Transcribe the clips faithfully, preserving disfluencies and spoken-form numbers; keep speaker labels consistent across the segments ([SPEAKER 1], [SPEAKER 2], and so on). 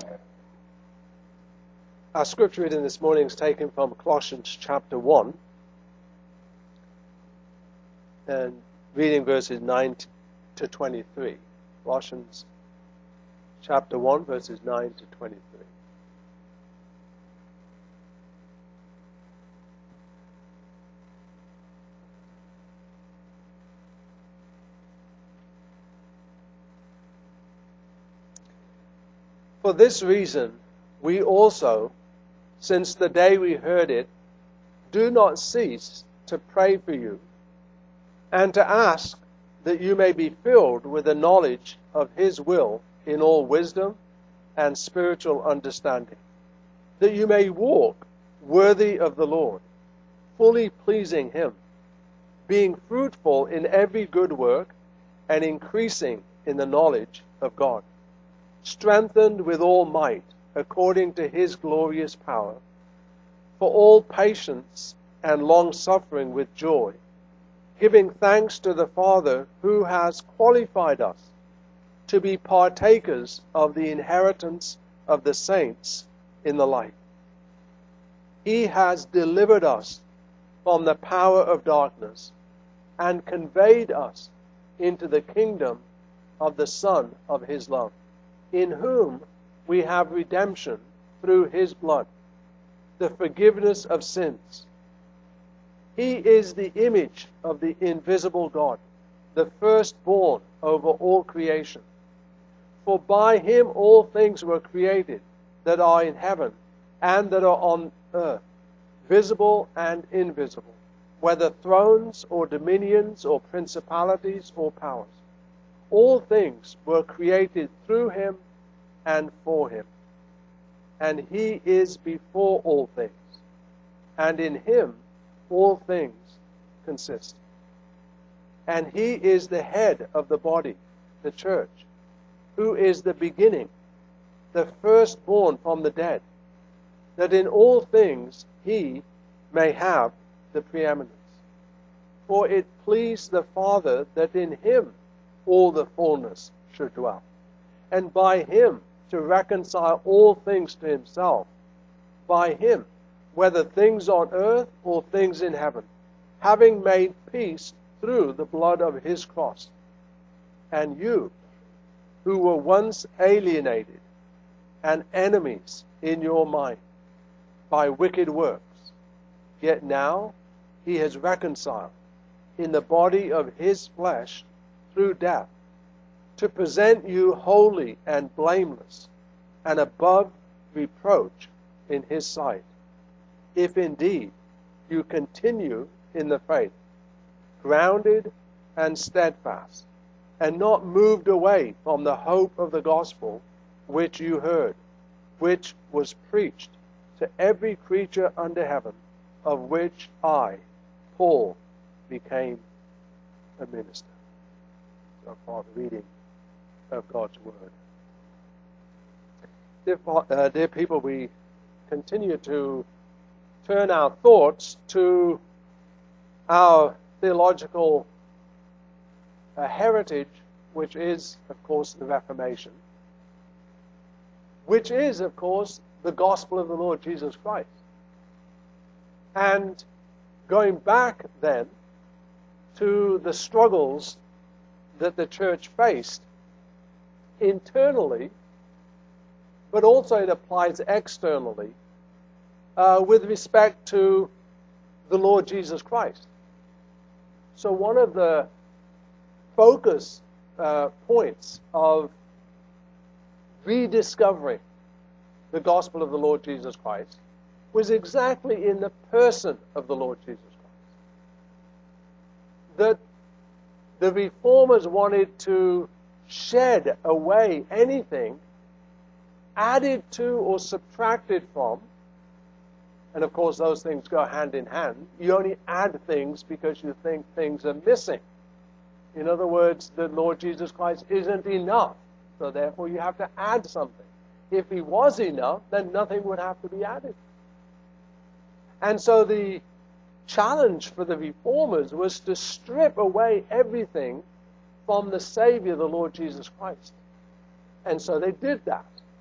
[SPEAKER 1] Our scripture reading this morning is taken from Colossians chapter one, and reading verses nine to twenty-three. Colossians chapter one, verses nine to twenty-three. For this reason, we also, since the day we heard it, do not cease to pray for you, and to ask that you may be filled with the knowledge of His will in all wisdom and spiritual understanding, that you may walk worthy of the Lord, fully pleasing Him, being fruitful in every good work and increasing in the knowledge of God, strengthened with all might according to His glorious power, for all patience and long-suffering with joy, giving thanks to the Father who has qualified us to be partakers of the inheritance of the saints in the light. He has delivered us from the power of darkness and conveyed us into the kingdom of the Son of His love, in whom we have redemption through His blood, the forgiveness of sins. He is the image of the invisible God, the firstborn over all creation. For by Him all things were created that are in heaven and that are on earth, visible and invisible, whether thrones or dominions or principalities or powers. All things were created through Him and for Him. And He is before all things, and in Him all things consist. And He is the head of the body, the church, who is the beginning, the firstborn from the dead, that in all things He may have the preeminence. For it pleased the Father that in Him all the fullness should dwell, and by Him to reconcile all things to Himself, by Him, whether things on earth or things in heaven, having made peace through the blood of His cross. And you, who were once alienated and enemies in your mind by wicked works, yet now He has reconciled in the body of His flesh through death, to present you holy and blameless and above reproach in His sight, if indeed you continue in the faith, grounded and steadfast, and not moved away from the hope of the gospel which you heard, which was preached to every creature under heaven, of which I, Paul, became a minister. So far, the reading of God's Word. Dear, uh, dear people, we continue to turn our thoughts to our theological uh, heritage, which is, of course, the Reformation, which is, of course, the gospel of the Lord Jesus Christ. And going back then to the struggles that the church faced internally, but also it applies externally uh, with respect to the Lord Jesus Christ. So one of the focus uh, points of rediscovering the gospel of the Lord Jesus Christ was exactly in the person of the Lord Jesus Christ. That the reformers wanted to shed away anything added to or subtracted from, and of course those things go hand in hand. You only add things because you think things are missing. In other words, the Lord Jesus Christ isn't enough, so therefore you have to add something. If He was enough, then nothing would have to be added. And so the challenge for the reformers was to strip away everything from the Savior, the Lord Jesus Christ. And so they did that.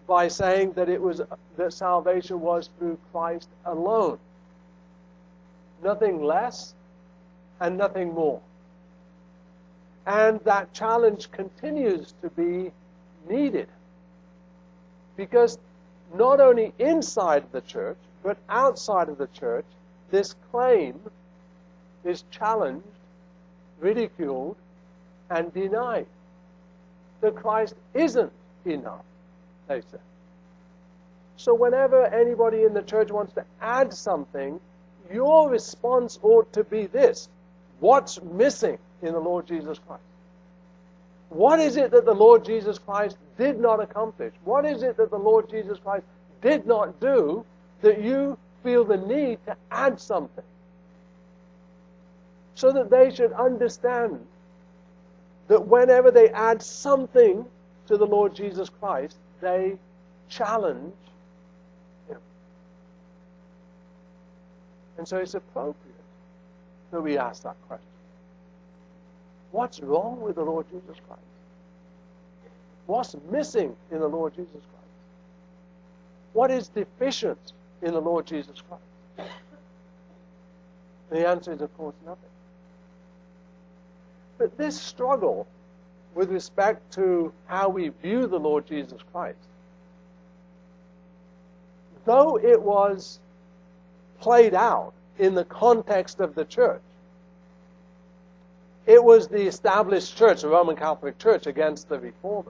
[SPEAKER 1] by saying that it was that salvation was through Christ alone. Nothing less and nothing more. And that challenge continues to be needed. Because not only inside the church, but outside of the church, this claim is challenged, ridiculed, and denied. That Christ isn't enough, they say. So whenever anybody in the church wants to add something, your response ought to be this: what's missing in the Lord Jesus Christ? What is it that the Lord Jesus Christ did not accomplish? What is it that the Lord Jesus Christ did not do that you feel the need to add something? So that they should understand that whenever they add something to the Lord Jesus Christ, they challenge Him. And so it's appropriate that we ask that question. What's wrong with the Lord Jesus Christ? What's missing in the Lord Jesus Christ? What is deficient in the Lord Jesus Christ? The answer is, of course, nothing. But this struggle with respect to how we view the Lord Jesus Christ, though it was played out in the context of the church, it was the established church, the Roman Catholic Church, against the Reformers.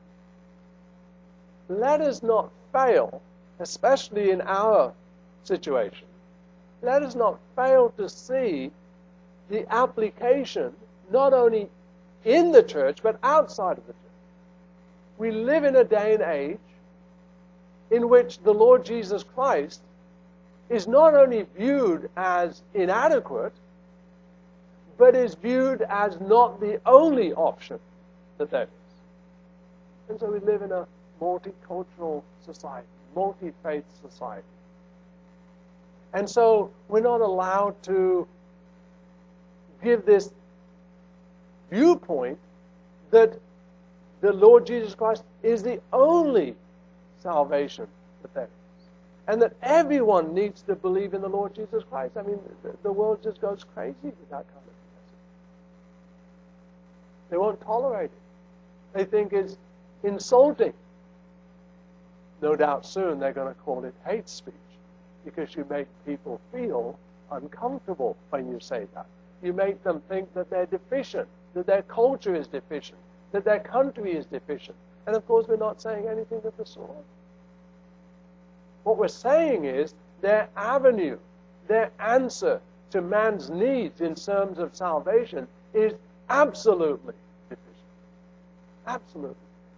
[SPEAKER 1] Let us not fail, especially in our situation, let us not fail to see the application not only in the church, but outside of the church. We live in a day and age in which the Lord Jesus Christ is not only viewed as inadequate, but is viewed as not the only option that there is. And so we live in a multicultural society, multi-faith society. And so we're not allowed to give this viewpoint that the Lord Jesus Christ is the only salvation that there is. And that everyone needs to believe in the Lord Jesus Christ. I mean, the, the world just goes crazy with that kind of message. They won't tolerate it. They think it's insulting. No doubt soon they're going to call it hate speech, because you make people feel uncomfortable when you say that. You make them think that they're deficient, that their culture is deficient, that their country is deficient. And of course, we're not saying anything of the sort. What we're saying is their avenue, their answer to man's needs in terms of salvation is absolutely deficient. Absolutely.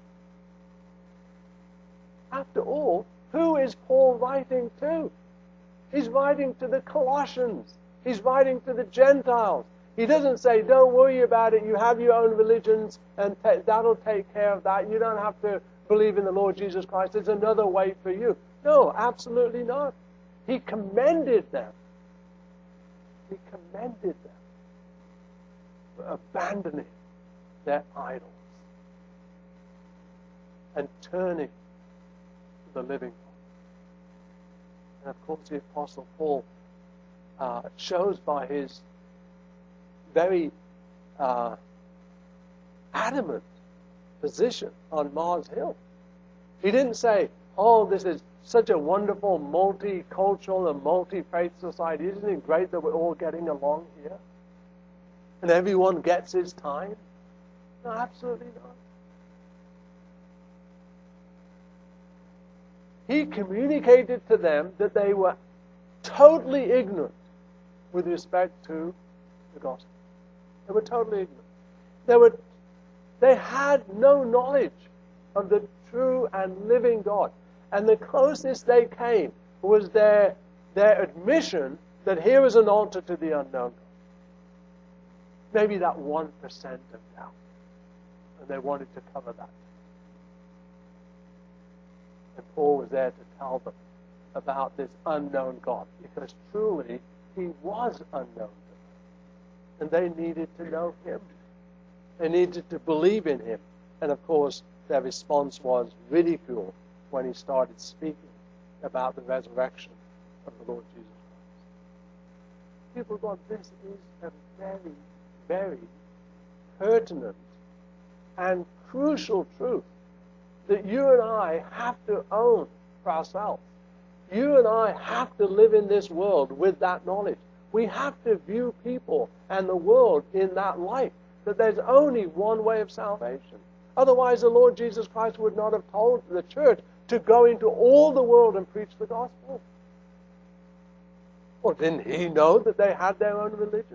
[SPEAKER 1] After all, who is Paul writing to? He's writing to the Colossians. He's writing to the Gentiles. He doesn't say, don't worry about it, you have your own religions, and t- that'll take care of that. You don't have to believe in the Lord Jesus Christ. There's another way for you. No, absolutely not. He commended them. He commended them for abandoning their idols and turning to the living God. And of course, the Apostle Paul uh, shows by his very uh, adamant position on Mars Hill. He didn't say, oh, this is such a wonderful multicultural and multi-faith society. Isn't it great that we're all getting along here? And everyone gets his time? No, absolutely not. He communicated to them that they were totally ignorant with respect to the gospel. They were totally ignorant. They were, they had no knowledge of the true and living God. And the closest they came was their, their admission that here is an altar to the unknown God. Maybe that one percent of doubt. And they wanted to cover that. And Paul was there to tell them about this unknown God, because truly he was unknown to them. And they needed to know him. They needed to believe in him. And of course, their response was ridicule when he started speaking about the resurrection of the Lord Jesus Christ. People of God, this is a very, very pertinent and crucial truth that you and I have to own for ourselves. You and I have to live in this world with that knowledge. We have to view people and the world in that light, that there's only one way of salvation. Otherwise, the Lord Jesus Christ would not have told the church to go into all the world and preach the gospel. Well, didn't he know that they had their own religions?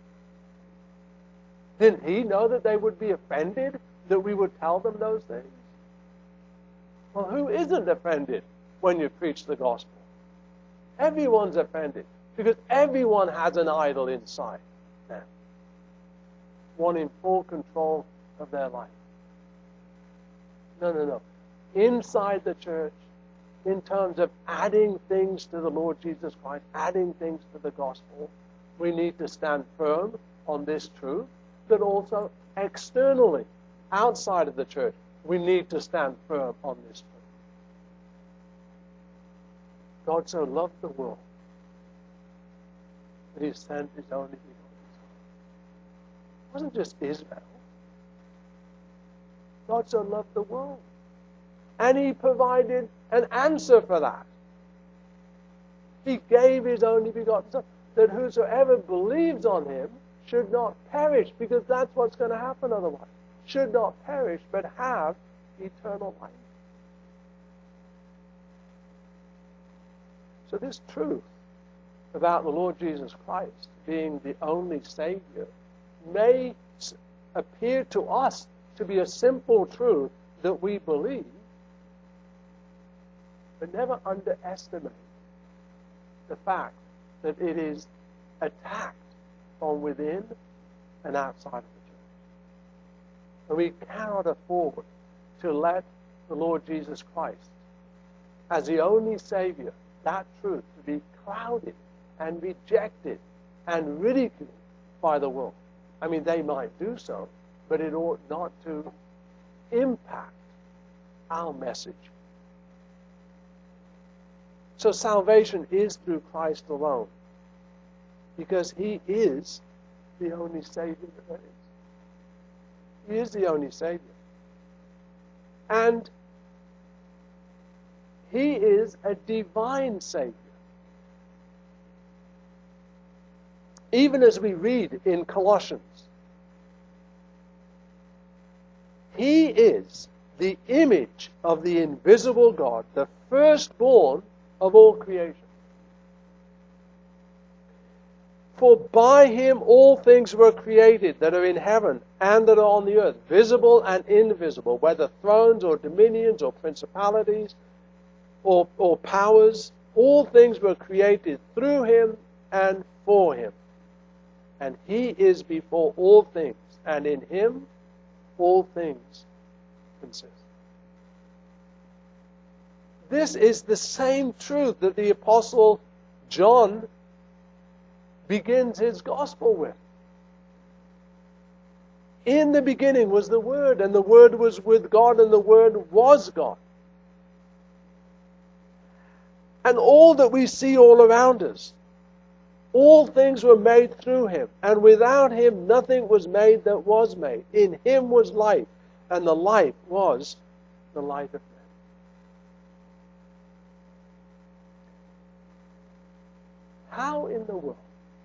[SPEAKER 1] Didn't he know that they would be offended that we would tell them those things? Well, who isn't offended when you preach the gospel? Everyone's offended because everyone has an idol inside them, one in full control of their life. No, no, no. Inside the church, in terms of adding things to the Lord Jesus Christ, adding things to the gospel, we need to stand firm on this truth, but also externally, outside of the church, we need to stand firm on this truth. God so loved the world that he sent his only begotten Son. It wasn't just Israel. God so loved the world. And he provided an answer for that. He gave his only begotten Son, that whosoever believes on him should not perish, because that's what's going to happen otherwise. Should not perish, but have eternal life. So this truth about the Lord Jesus Christ being the only Savior may appear to us to be a simple truth that we believe, but never underestimate the fact that it is attacked from within and outside of the church. And we cannot afford to let the Lord Jesus Christ, as the only Savior, that truth to be clouded and rejected and ridiculed by the world. I mean, they might do so, but it ought not to impact our message. So salvation is through Christ alone, because he is the only Savior that there is. He is the only Savior. And he is a divine Savior. Even as we read in Colossians, he is the image of the invisible God, the firstborn of all creation. For by him all things were created that are in heaven and that are on the earth, visible and invisible, whether thrones or dominions or principalities or, or powers. All things were created through him and for him. And he is before all things, and in him all things consist. This is the same truth that the Apostle John begins his gospel with. In the beginning was the Word, and the Word was with God, and the Word was God. And all that we see all around us, all things were made through him, and without him nothing was made that was made. In him was life, and the life was the light of men. How in the world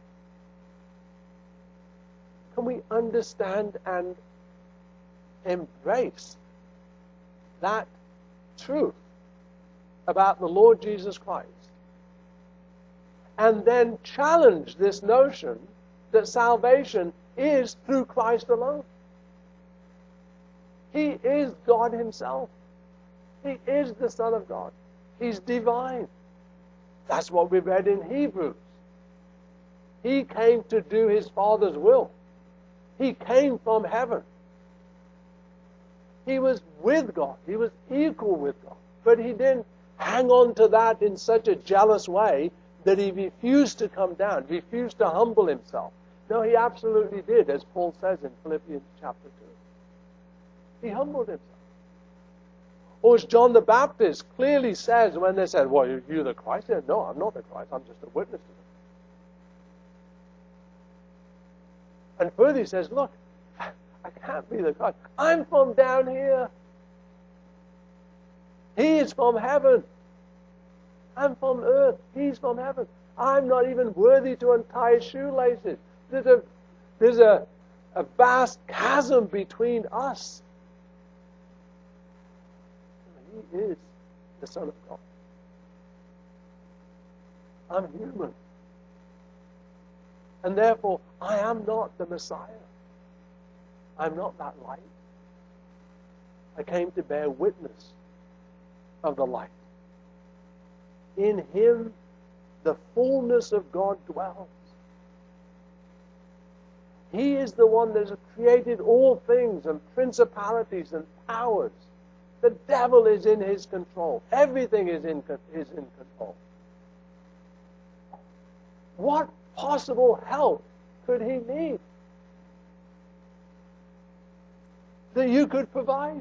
[SPEAKER 1] can we understand and embrace that truth about the Lord Jesus Christ, and then challenge this notion that salvation is through Christ alone? He is God himself. He is the Son of God. He's divine. That's what we read in Hebrews. He came to do his Father's will. He came from heaven. He was with God. He was equal with God. But he didn't hang on to that in such a jealous way that he refused to come down, refused to humble himself. No, he absolutely did, as Paul says in Philippians chapter two. He humbled himself. Or as John the Baptist clearly says when they said, well, are you the Christ? He said, no, I'm not the Christ. I'm just a witness to them. And further he says, look, I can't be the Christ. I'm from down here. He is from heaven. I'm from earth. He's from heaven. I'm not even worthy to untie his shoelaces. There's a, there's a, a vast chasm between us. He is the Son of God. I'm human. And therefore, I am not the Messiah. I'm not that light. I came to bear witness of the light. In him, the fullness of God dwells. He is the one that has created all things and principalities and powers. The devil is in his control. Everything is in, is in control. What possible help could he need that you could provide?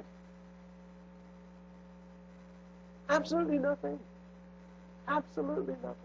[SPEAKER 1] Absolutely nothing. Absolutely nothing.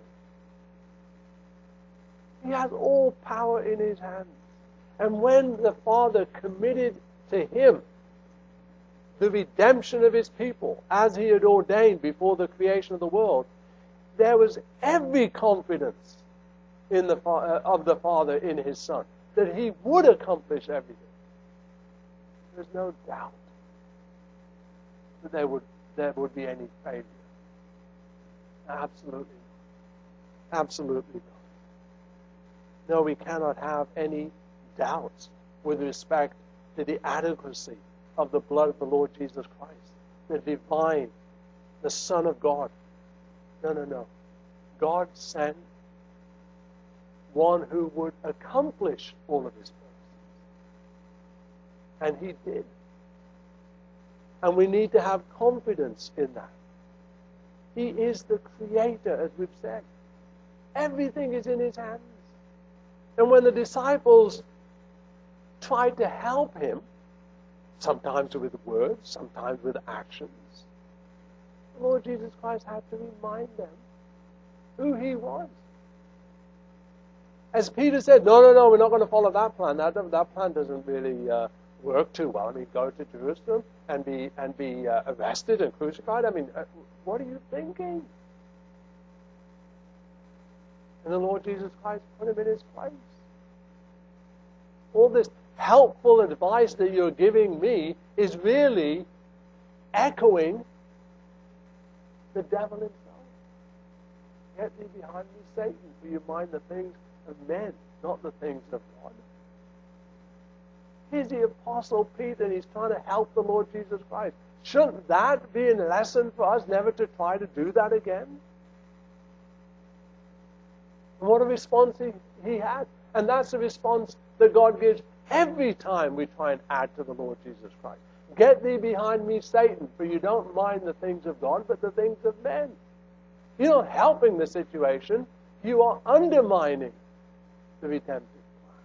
[SPEAKER 1] He has all power in his hands. And when the Father committed to him the redemption of his people, as he had ordained before the creation of the world, there was every confidence in the uh, of the Father in his Son, that he would accomplish everything. There's no doubt that there would, there would be any failure. Absolutely not. Absolutely not. No, we cannot have any doubts with respect to the adequacy of the blood of the Lord Jesus Christ, the divine, the Son of God. No, no, no. God sent one who would accomplish all of his purposes. And he did. And we need to have confidence in that. He is the Creator, as we've said. Everything is in his hands. And when the disciples tried to help him, sometimes with words, sometimes with actions, the Lord Jesus Christ had to remind them who he was. As Peter said, no, no, no, we're not going to follow that plan. That, that plan doesn't really uh, work too well. I mean, go to Jerusalem and be and be uh, arrested and crucified. I mean, uh, what are you thinking? And the Lord Jesus Christ put him in his place. All this helpful advice that you're giving me is really echoing the devil himself. Get thee behind me, Satan, for you mind the things of men, not the things of God. Here's the Apostle Peter, and he's trying to help the Lord Jesus Christ. Shouldn't that be a lesson for us, never to try to do that again? And what a response he, he had. And that's the response that God gives every time we try and add to the Lord Jesus Christ. Get thee behind me, Satan, for you don't mind the things of God, but the things of men. You're not helping the situation. You are undermining the redemptive plan.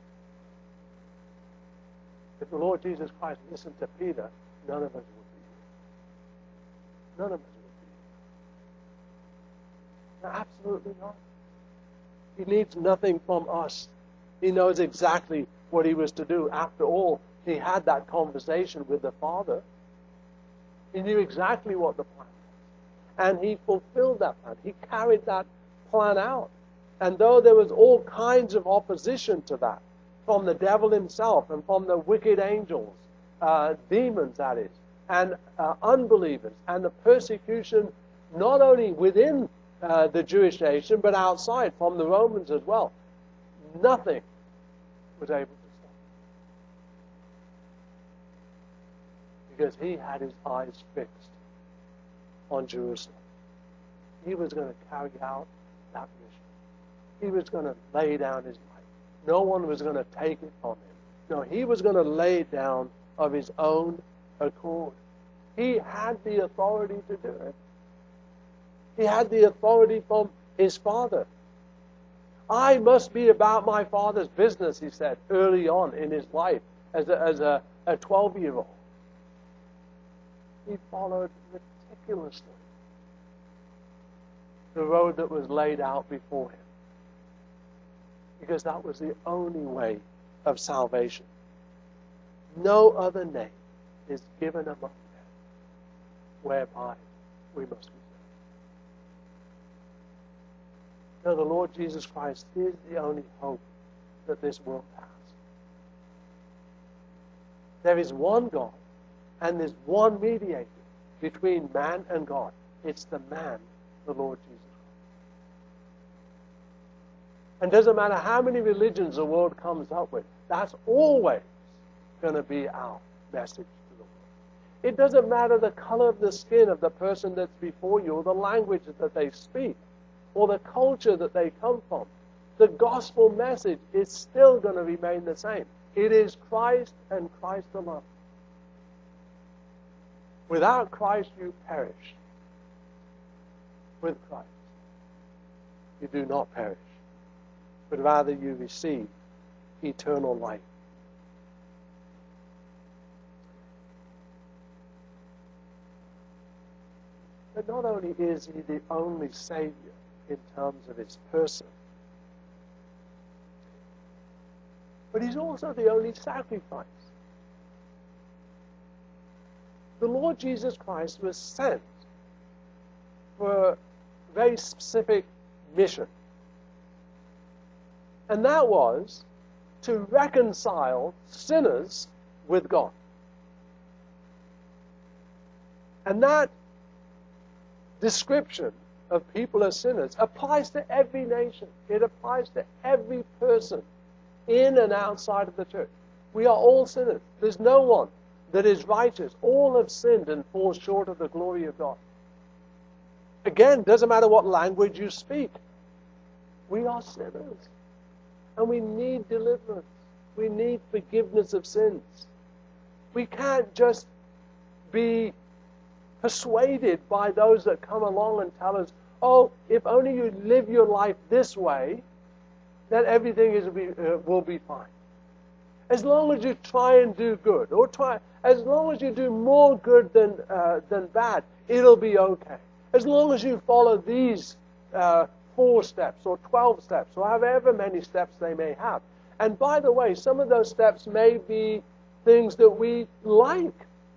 [SPEAKER 1] If the Lord Jesus Christ listened to Peter, none of us would be here. None of us would be here. No, absolutely not. He needs nothing from us. He knows exactly what he was to do. After all, he had that conversation with the Father. He knew exactly what the plan was. And he fulfilled that plan. He carried that plan out. And though there was all kinds of opposition to that, from the devil himself and from the wicked angels, uh, demons that is, and uh, unbelievers, and the persecution not only within uh, the Jewish nation, but outside, from the Romans as well, nothing was able to stop him. Because he had his eyes fixed on Jerusalem. He was going to carry out that mission. He was going to lay down his life. No one was going to take it from him. No, he was going to lay it down of his own accord. He had the authority to do it. He had the authority from his Father. I must be about my Father's business, he said, early on in his life as a, as a, a twelve-year-old. he followed meticulously the road that was laid out before him. Because that was the only way of salvation. No other name is given among men whereby we must be saved. No, the Lord Jesus Christ is the only hope that this world has. There is one God, and there's one mediator between man and God. It's the man, the Lord Jesus Christ. And it doesn't matter how many religions the world comes up with, that's always going to be our message to the world. It doesn't matter the color of the skin of the person that's before you, or the language that they speak, or the culture that they come from. The gospel message is still going to remain the same. It is Christ and Christ alone. Without Christ, you perish. With Christ, you do not perish, but rather you receive eternal life. But not only is he the only Savior in terms of his person, but he's also the only sacrifice. The Lord Jesus Christ was sent for a very specific mission. And that was to reconcile sinners with God. And that description of people as sinners applies to every nation. It applies to every person in and outside of the church. We are all sinners. There's no one that is righteous. All have sinned and fall short of the glory of God. Again, doesn't matter what language you speak. We are sinners. And we need deliverance. We need forgiveness of sins. We can't just be persuaded by those that come along and tell us, oh, if only you live your life this way, then everything is, uh, will be fine. As long as you try and do good, or try, as long as you do more good than uh, than bad, it'll be okay. As long as you follow these uh, four steps, or twelve steps, or however many steps they may have. And by the way, some of those steps may be things that we like.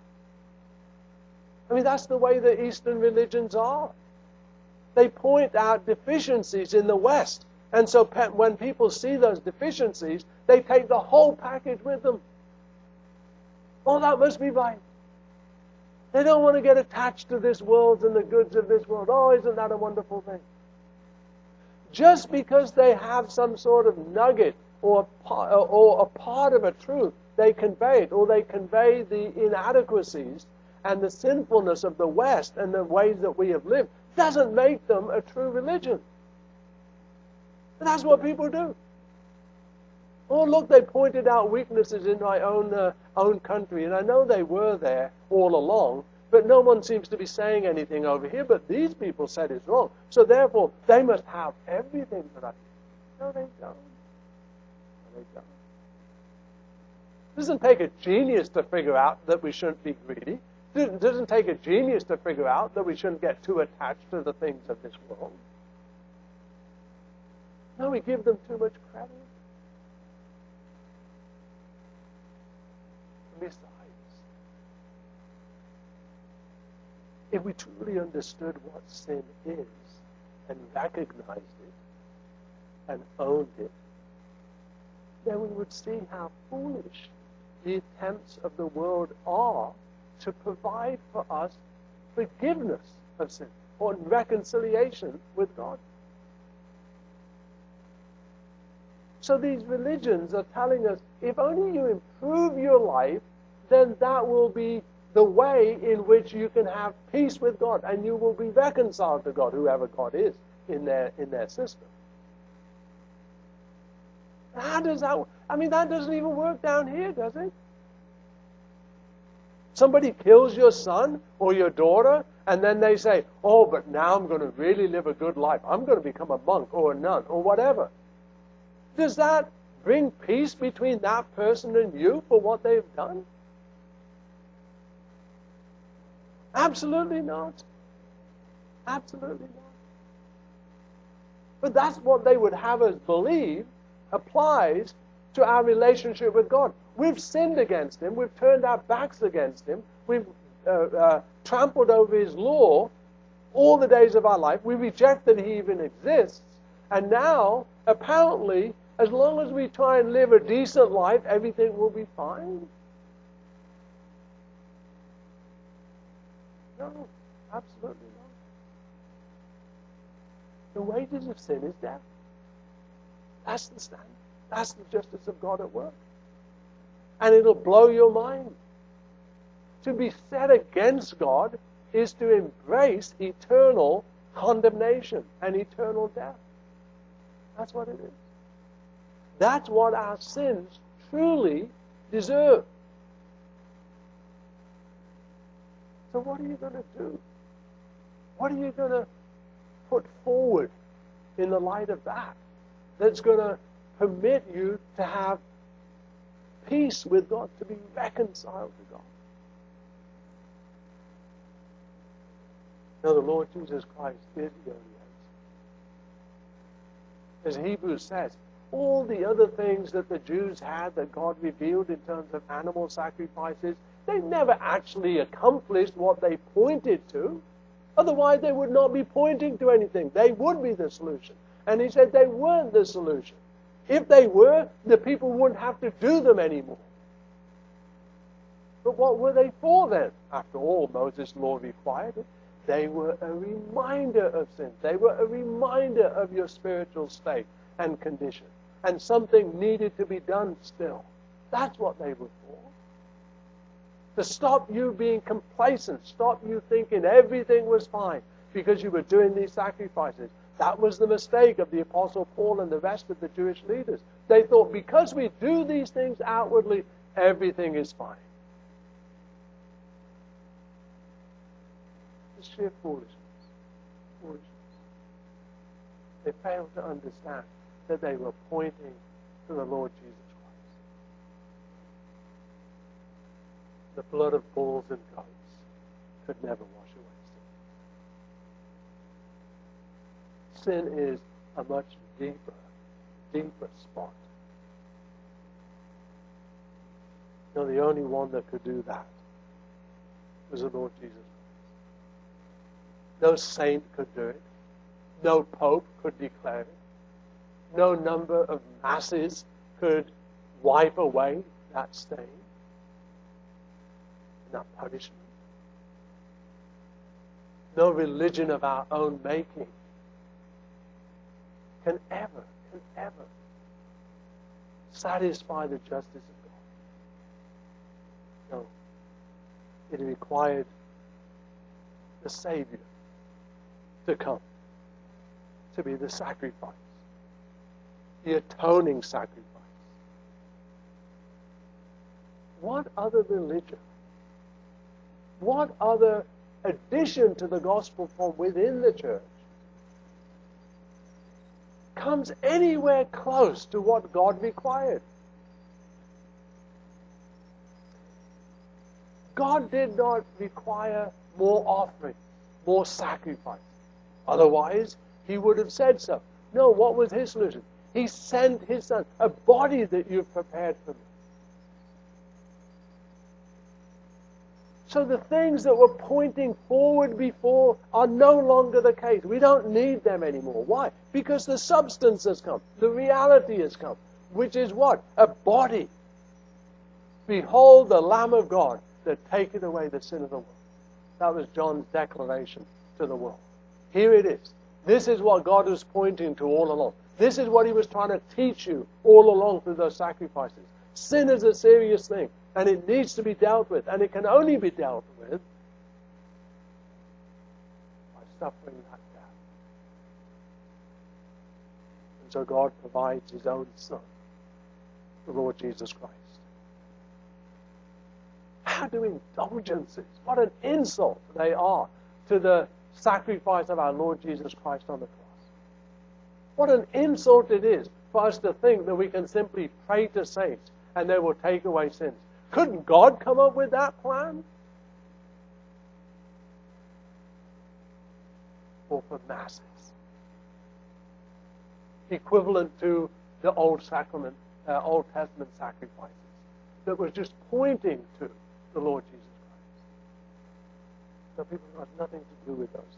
[SPEAKER 1] I mean, that's the way the Eastern religions are. They point out deficiencies in the West. And so when people see those deficiencies, they take the whole package with them. Oh, that must be right. They don't want to get attached to this world and the goods of this world. Oh, isn't that a wonderful thing? Just because they have some sort of nugget or, or a part of a truth, they convey it, or they convey the inadequacies and the sinfulness of the West and the ways that we have lived, doesn't make them a true religion. And that's what people do. Oh, look, they pointed out weaknesses in my own uh, own country, and I know they were there all along, but no one seems to be saying anything over here, but these people said it's wrong. So therefore, they must have everything that I... No, they don't. No, they don't. It doesn't take a genius to figure out that we shouldn't be greedy. It doesn't take a genius to figure out that we shouldn't get too attached to the things of this world. No, we give them too much credit. Besides, if we truly understood what sin is and recognized it and owned it, then we would see how foolish the attempts of the world are to provide for us forgiveness of sin or reconciliation with God. So these religions are telling us, if only you improve your life, then that will be the way in which you can have peace with God, and you will be reconciled to God, whoever God is in their in their system. How does that work? I mean, that doesn't even work down here, does it? Somebody kills your son or your daughter, and then they say, oh, but now I'm going to really live a good life. I'm going to become a monk or a nun or whatever. Does that bring peace between that person and you for what they've done? Absolutely not. Absolutely not. But that's what they would have us believe applies to our relationship with God. We've sinned against Him. We've turned our backs against Him. We've uh, uh, trampled over His law all the days of our life. We reject that He even exists. And now, apparently, as long as we try and live a decent life, everything will be fine. No, absolutely not. The wages of sin is death. That's the standard. That's the justice of God at work. And it'll blow your mind. To be set against God is to embrace eternal condemnation and eternal death. That's what it is. That's what our sins truly deserve. So what are you going to do? What are you going to put forward in the light of that that's going to permit you to have peace with God, to be reconciled to God? No, the Lord Jesus Christ is the only answer. As Hebrews says, all the other things that the Jews had that God revealed in terms of animal sacrifices, they never actually accomplished what they pointed to. Otherwise, they would not be pointing to anything. They would be the solution. And he said they weren't the solution. If they were, the people wouldn't have to do them anymore. But what were they for then? After all, Moses' law required it. They were a reminder of sin. They were a reminder of your spiritual state and condition. And something needed to be done still. That's what they were for. To stop you being complacent, stop you thinking everything was fine because you were doing these sacrifices. That was the mistake of the Apostle Paul and the rest of the Jewish leaders. They thought because we do these things outwardly, everything is fine. It's sheer foolishness. Foolishness. They failed to understand that they were pointing to the Lord Jesus Christ. The blood of bulls and goats could never wash away sin. Sin is a much deeper, deeper spot. No, the only one that could do that was the Lord Jesus Christ. No saint could do it. No pope could declare it. No number of masses could wipe away that stain and that punishment. No religion of our own making can ever, can ever satisfy the justice of God. No. It required the Savior to come, to be the sacrifice, the atoning sacrifice. What other religion, what other addition to the gospel from within the church comes anywhere close to what God required? God did not require more offerings, more sacrifice. Otherwise, He would have said so. No, what was His solution? He sent His Son, a body that you've prepared for me. So the things that were pointing forward before are no longer the case. We don't need them anymore. Why? Because the substance has come. The reality has come. Which is what? A body. Behold the Lamb of God that taketh away the sin of the world. That was John's declaration to the world. Here it is. This is what God was pointing to all along. This is what He was trying to teach you all along through those sacrifices. Sin is a serious thing, and it needs to be dealt with, and it can only be dealt with by suffering that death. And so God provides His own Son, the Lord Jesus Christ. How do indulgences, what an insult they are to the sacrifice of our Lord Jesus Christ on the cross. What an insult it is for us to think that we can simply pray to saints and they will take away sins. Couldn't God come up with that plan? call for masses, equivalent to the Old Sacrament, uh, Old Testament sacrifices, that was just pointing to the Lord Jesus Christ. So people have nothing to do with those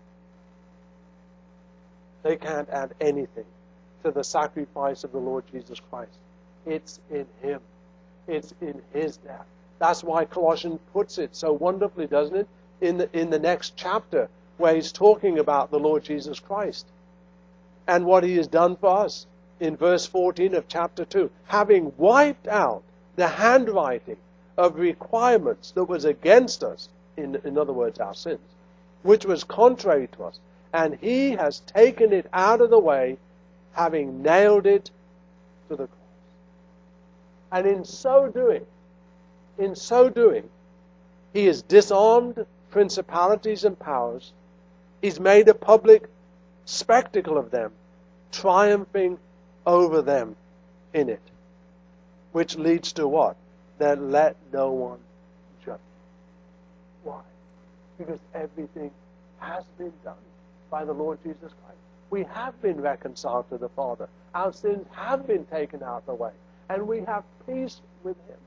[SPEAKER 1] things. They can't add anything to the sacrifice of the Lord Jesus Christ. It's in Him. It's in His death. That's why Colossians puts it so wonderfully, doesn't it? In the, in the next chapter, where he's talking about the Lord Jesus Christ and what He has done for us. In verse fourteen of chapter two, having wiped out the handwriting of requirements that was against us, in, in other words, our sins, which was contrary to us, and He has taken it out of the way, having nailed it to the cross. And in so doing, in so doing, He has disarmed principalities and powers. He's made a public spectacle of them, triumphing over them in it. Which leads to what? That let no one judge. Why? Because everything has been done by the Lord Jesus Christ. We have been reconciled to the Father. Our sins have been taken out of the way. And we have peace with Him.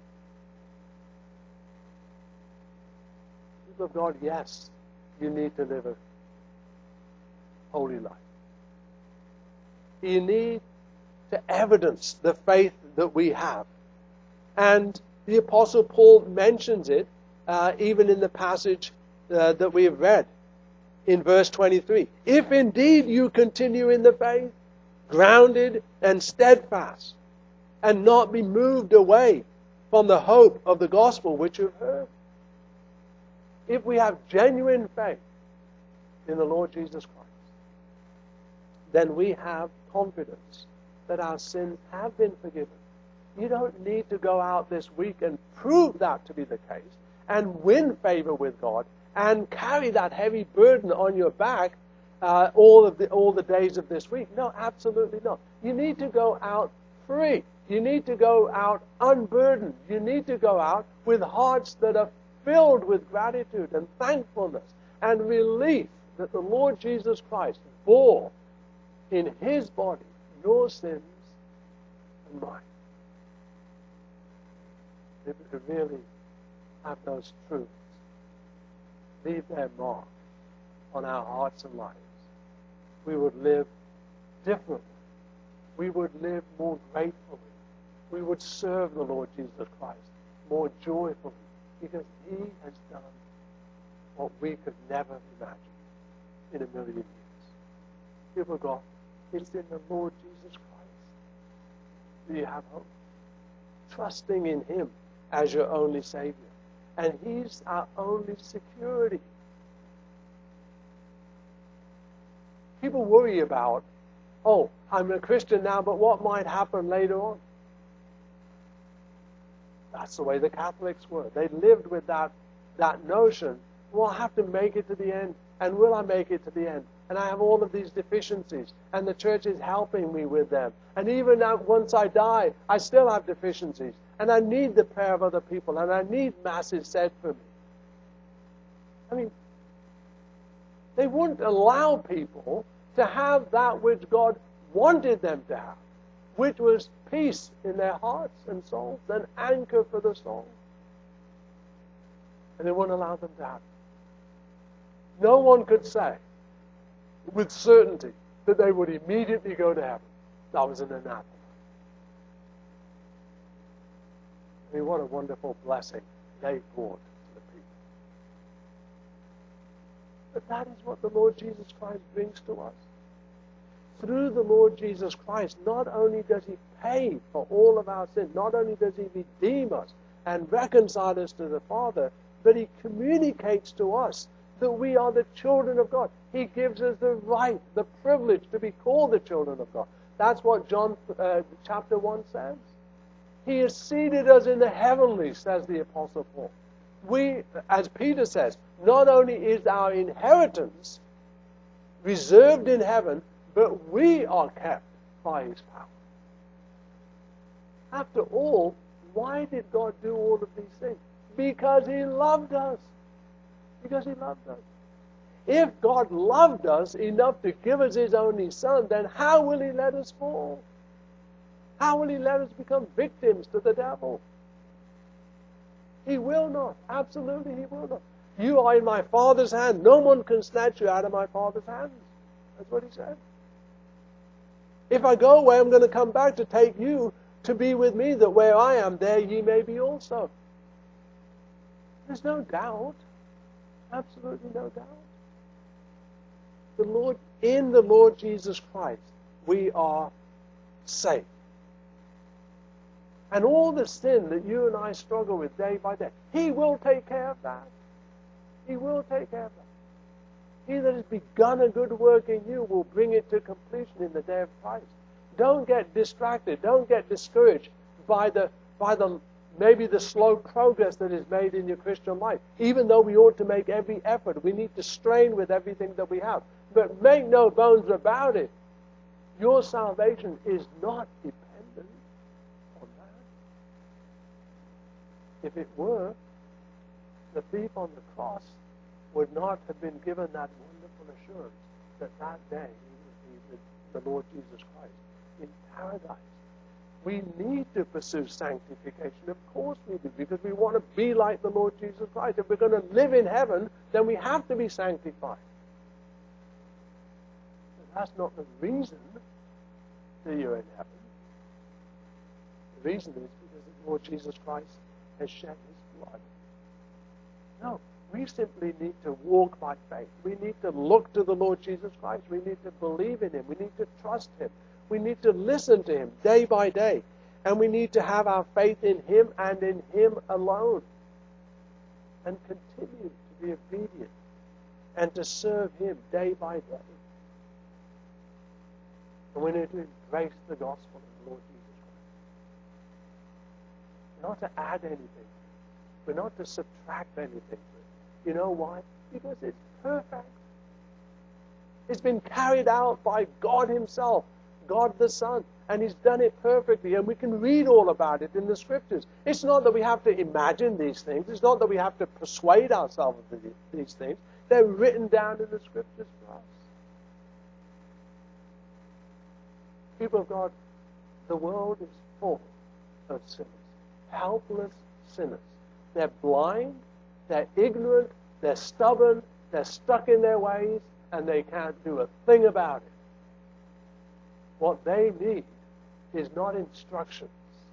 [SPEAKER 1] People of God, yes, you need to live a holy life. You need to evidence the faith that we have. And the Apostle Paul mentions it uh, even in the passage uh, that we have read in verse twenty-three. If indeed you continue in the faith, grounded and steadfast, and not be moved away from the hope of the gospel which you've heard. If we have genuine faith in the Lord Jesus Christ, then we have confidence that our sins have been forgiven. You don't need to go out this week and prove that to be the case and win favor with God and carry that heavy burden on your back uh, all of the all the days of this week. No, absolutely not. You need to go out free. You need to go out unburdened. You need to go out with hearts that are filled with gratitude and thankfulness and relief that the Lord Jesus Christ bore in His body your sins and mine. If we could really have those truths leave their mark on our hearts and lives, we would live differently. We would live more gratefully. We would serve the Lord Jesus Christ more joyfully, because He has done what we could never imagine in a million years. People of God, it's in the Lord Jesus Christ do you have hope. Trusting in Him as your only Savior. And He's our only security. People worry about, oh, I'm a Christian now, but what might happen later on? That's the way the Catholics were. They lived with that, that notion, well, I have to make it to the end. And will I make it to the end? And I have all of these deficiencies. And the church is helping me with them. And even now, once I die, I still have deficiencies. And I need the prayer of other people. And I need masses said for me. I mean, they wouldn't allow people to have that which God wanted them to have, which was peace in their hearts and souls, an anchor for the soul. And they wouldn't allow them to have it. No one could say with certainty that they would immediately go to heaven. That was an anathema. I mean, what a wonderful blessing they brought to the people. But that is what the Lord Jesus Christ brings to us. Through the Lord Jesus Christ, not only does He pay for all of our sin, not only does He redeem us and reconcile us to the Father, but He communicates to us that we are the children of God. He gives us the right, the privilege to be called the children of God. That's what John uh, chapter one says. He has seated us in the heavenlies, says the Apostle Paul. We, as Peter says, not only is our inheritance reserved in heaven, but we are kept by His power. After all, why did God do all of these things? Because He loved us. Because He loved us. If God loved us enough to give us His only Son, then how will He let us fall? How will He let us become victims to the devil? He will not. Absolutely, He will not. You are in my Father's hand. No one can snatch you out of my Father's hands. That's what He said. If I go away, I'm going to come back to take you to be with me, that where I am, there ye may be also. There's no doubt. Absolutely no doubt. The Lord, in the Lord Jesus Christ, we are safe. And all the sin that you and I struggle with day by day, He will take care of that. He will take care of that. He that has begun a good work in you will bring it to completion in the day of Christ. Don't get distracted. Don't get discouraged by the by the maybe the slow progress that is made in your Christian life. Even though we ought to make every effort, we need to strain with everything that we have. But make no bones about it. Your salvation is not dependent on that. If it were, the thief on the cross would not have been given that wonderful assurance that that day he would be with the Lord Jesus Christ in paradise. We need to pursue sanctification. Of course we do, because we want to be like the Lord Jesus Christ. If we're going to live in heaven, then we have to be sanctified. But that's not the reason that you're in heaven. The reason is because the Lord Jesus Christ has shed His blood. No, we simply need to walk by faith. We need to look to the Lord Jesus Christ. We need to believe in Him. We need to trust Him. We need to listen to Him day by day. And we need to have our faith in Him and in Him alone. And continue to be obedient and to serve Him day by day. And we need to embrace the gospel of the Lord Jesus Christ. Not to add anything. We're not to subtract anything to it. You know why? Because it's perfect. It's been carried out by God Himself, God the Son, and He's done it perfectly, and we can read all about it in the Scriptures. It's not that we have to imagine these things. It's not that we have to persuade ourselves of these things. They're written down in the Scriptures for us. People of God, the world is full of sinners, helpless sinners. They're blind, they're ignorant, they're stubborn, they're stuck in their ways, and they can't do a thing about it. What they need is not instructions.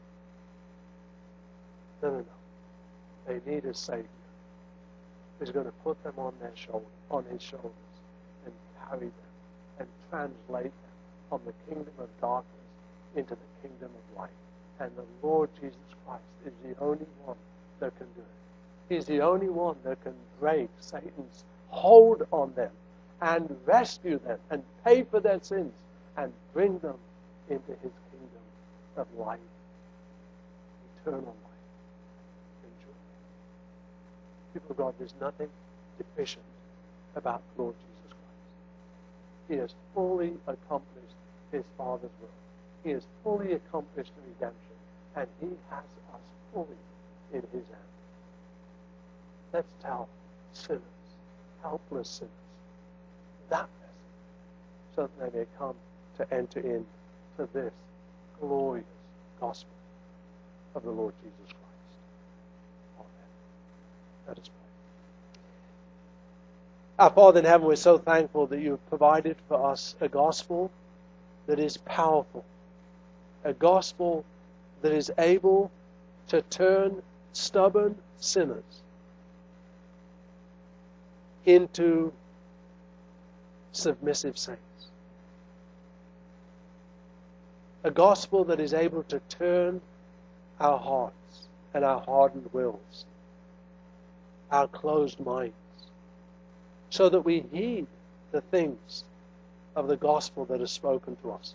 [SPEAKER 1] No, no, no. They need a Savior who's going to put them on their shoulder, on His shoulders, and carry them and translate them from the kingdom of darkness into the kingdom of light. And the Lord Jesus Christ is the only one that can do it. He's the only one that can break Satan's hold on them and rescue them and pay for their sins and bring them into His kingdom of life, eternal life, and joy. People of God, there's nothing deficient about the Lord Jesus Christ. He has fully accomplished His Father's will. He has fully accomplished the redemption, and He has us fully in His hand. Let's tell sinners, helpless sinners, that message, so that they may come to enter into this glorious gospel of the Lord Jesus Christ. Amen. Let us pray. Our Father in heaven, we're so thankful that you have provided for us a gospel that is powerful, a gospel that is able to turn stubborn sinners into submissive saints. A gospel that is able to turn our hearts and our hardened wills, our closed minds, so that we heed the things of the gospel that is spoken to us.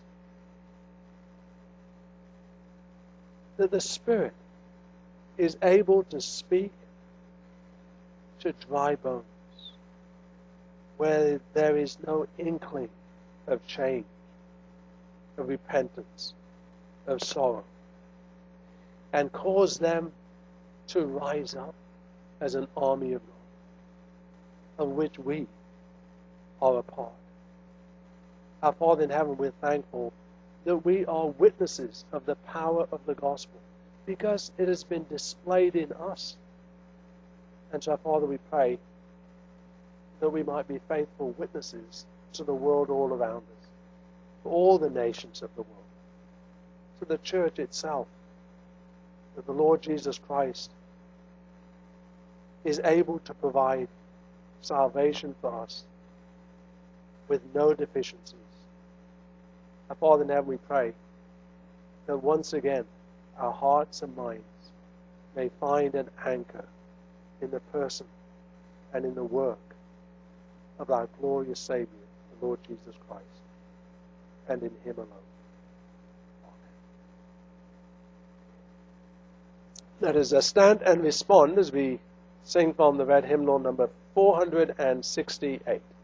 [SPEAKER 1] That the Spirit is able to speak to dry bones, where there is no inkling of change, of repentance, of sorrow, and cause them to rise up as an army of God, of which we are a part. Our Father in heaven, we're thankful that we are witnesses of the power of the gospel because it has been displayed in us. And so, Father, we pray that we might be faithful witnesses to the world all around us, to all the nations of the world, to the church itself, that the Lord Jesus Christ is able to provide salvation for us with no deficiencies. Our Father in heaven, we pray that once again our hearts and minds may find an anchor in the person and in the work of our glorious Savior, the Lord Jesus Christ, and in Him alone. Amen. Let us uh, stand and respond as we sing from the red hymnal number four hundred sixty-eight.